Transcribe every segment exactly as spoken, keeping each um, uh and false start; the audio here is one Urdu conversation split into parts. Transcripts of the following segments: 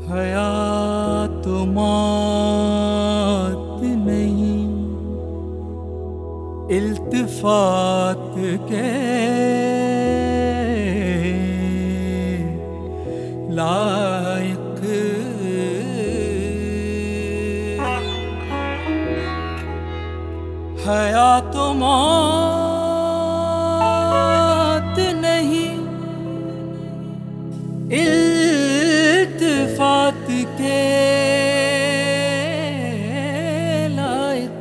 حیات موت نہیں، التفات کے لائق، حیات موت نہیں، التفات کے لائق،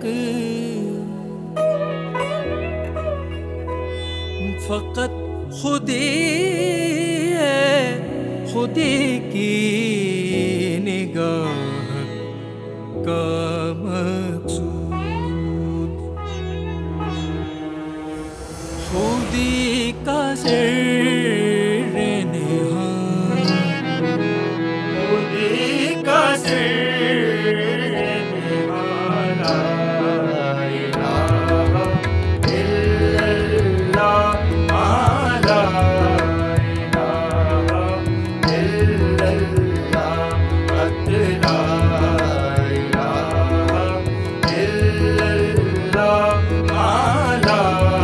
فقط خودی ہے خودی کی نگاہ کا مقصود، خودی کا سر نہاں، خودی کا سر نہاں، لا الہ الا اللہ، لا الہ الا اللہ، حق لا الہ الا اللہ، لا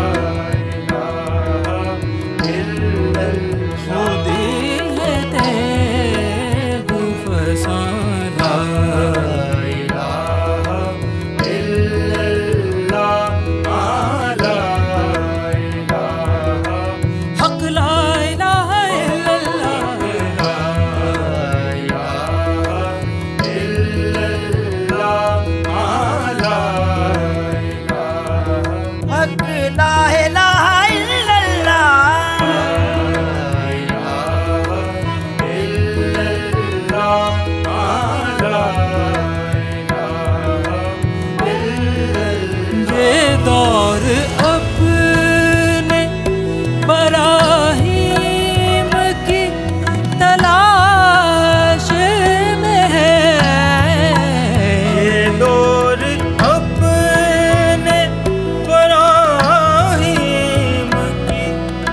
دور اپنے براہیم کی تلاش میں ہے، یہ دور اپنے براہیم کی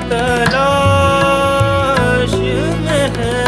تلاش میں ہے،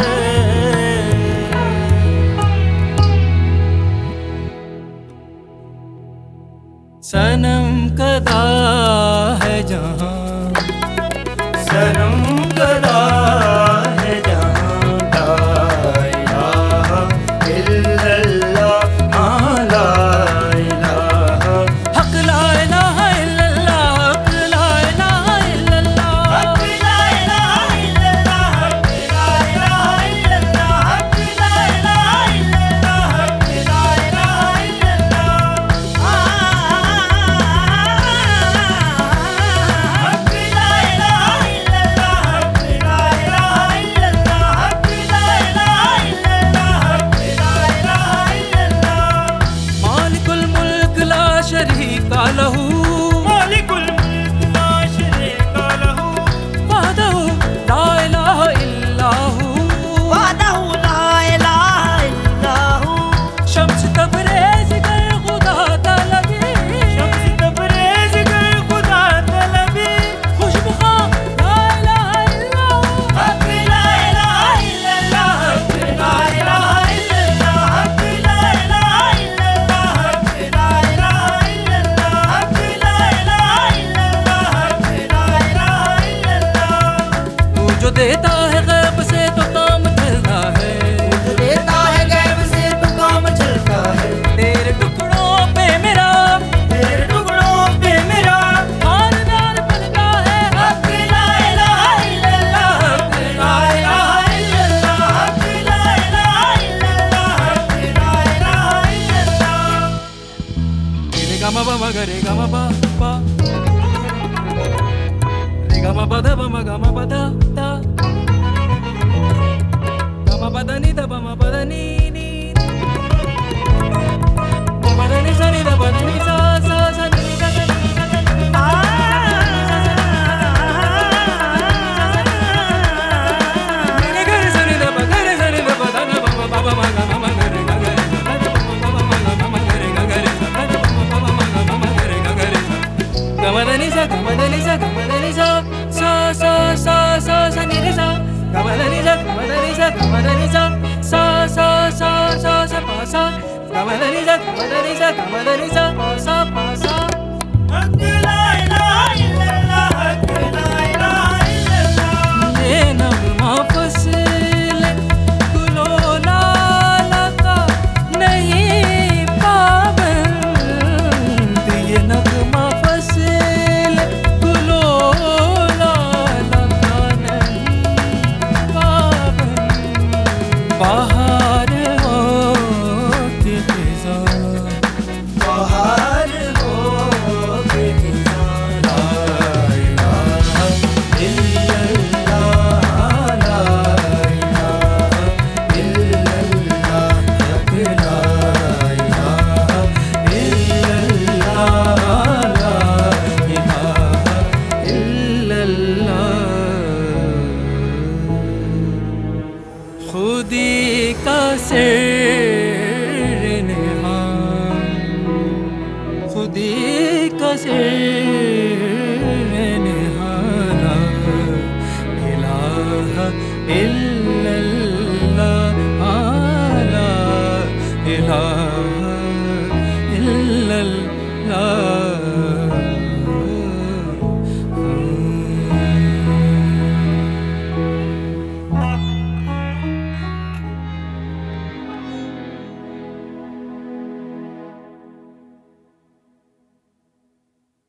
صنم کدا ہے جہاں، صنم کدا ہے جہاں، لا الہ الا اللہ، لا الہ حق، لا الہ الا اللہ، حق لا الہ الا اللہ، حق لا الہ الا اللہ، حق لا الہ الا اللہ، حق لا الہ الا اللہ، حق لا الہ الا شریک لہو، مالک الملک لا شریک لہو، وحدہ لا الہ الا ہو، وحدہ لا الہ الا ہو، شمس تبریز گر خدا طلبی، شمس تبریز گر خدا طلبی، خوشبو خواہ لا الہ الا ہو، حق لا الہ الا اللہ، حق لا الہ الا اللہ، حق لا الہ الا اللہ، حق لا الہ جو دیتا ہے غیب سے تو کام چلتا ہے، جو دیتا ہے غیب سے تو کام چلتا ہے، تیرے ٹکڑوں پہ میرا، تیرے ٹکڑوں پہ میرا خاندان بنتا ہے، حق لا الہ الا اللہ، حق لا الہ الا اللہ، حق لا الہ الا اللہ، حق لا الہ الا اللہ، رے گا ما با ما گا رے گا ما با با، رے گا ما با دا با ما گا ما با دا دا، گا ما با دا نی دا با ما با دا نی نی، با دا نی سا نی دا با دا نی سا سا سا نی نی دا دا نی دا دا نی، نی نی گا رے سا نی دا با گا رے سا نی دا با دا نا با با با ما گا ما ما گا رے گا گا رے سا دا با با ما گا ما ما گا رے گا گا رے سا دا با با ما ما گا ما گا رے گا گا رے سا، گا ما دا نی سا گا ما دا نی سا گا ما دا نی سا سا سا سا سا سا نی رے سا، گا ما دا نی سا گا ما دا نی سا گا ما دا نی سا سا سا سا سا سا پا سا گا ما دا نی سا گا ما دا نی سا گا ما دا نی سا پا سا پا سا حق لا الہ الا اللہ حق لا الہ الا اللہ یہ نغمہ فصل گل و لالہ کا نہیں پابند یہ نغمہ فصل گل و لالہ کا نہیں پابند بہار ہو کہ خزاں بہار ہو کہ خزاں لا الہ الا اللہ لا الہ الا اللہ حق لا الہ الا اللہ لا الہ الا اللہ خودی کا سر نہاں خودی کا سر